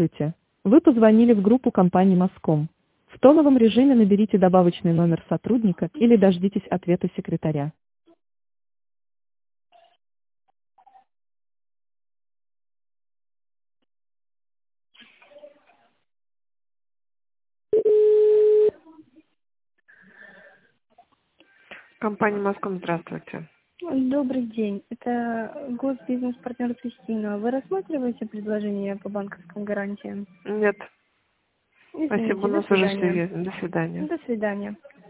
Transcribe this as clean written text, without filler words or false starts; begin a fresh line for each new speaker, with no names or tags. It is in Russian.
Здравствуйте. Вы позвонили в группу компании Моском. В тоновом режиме наберите добавочный номер сотрудника или дождитесь ответа секретаря.
Компания Моском, здравствуйте.
Добрый день. Это госбизнес-партнер Кристина. Вы рассматриваете предложение по банковским гарантиям?
Нет,
Извините,
спасибо, у
до
нас уже
свидания.
все. До свидания.
До свидания.